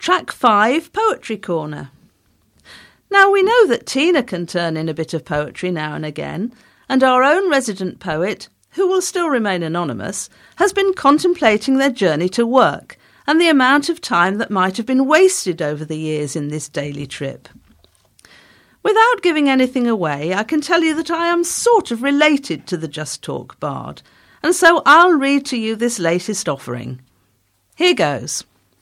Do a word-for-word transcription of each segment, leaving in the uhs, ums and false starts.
Track five, Poetry Corner. Now we know that Tina can turn in a bit of poetry now and again, and our own resident poet, who will still remain anonymous, has been contemplating their journey to work and the amount of time that might have been wasted over the years in this daily trip. Without giving anything away, I can tell you that I am sort of related to the Just Talk bard, and so I'll read to you this latest offering. Here goes.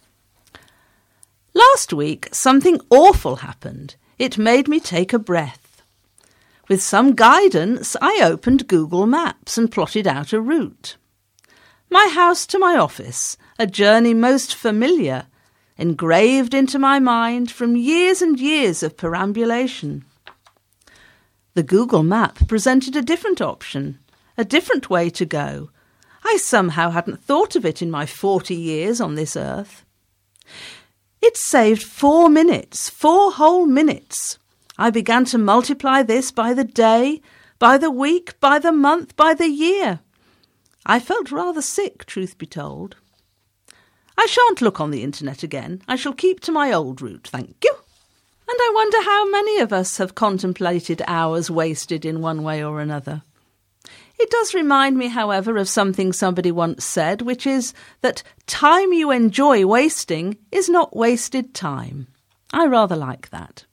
Last week, something awful happened. It made me take a breath. With some guidance, I opened Google Maps and plotted out a route. My house to my office, a journey most familiar, engraved into my mind from years and years of perambulation. The Google Map presented a different option, a different way to go. I somehow hadn't thought of it in my forty years on this earth. It saved four minutes, four whole minutes. I began to multiply this by the day, by the week, by the month, by the year. I felt rather sick, truth be told. I shan't look on the internet again. I shall keep to my old route, thank you. And I wonder how many of us have contemplated hours wasted in one way or another. It does remind me, however, of something somebody once said, which is that time you enjoy wasting is not wasted time. I rather like that.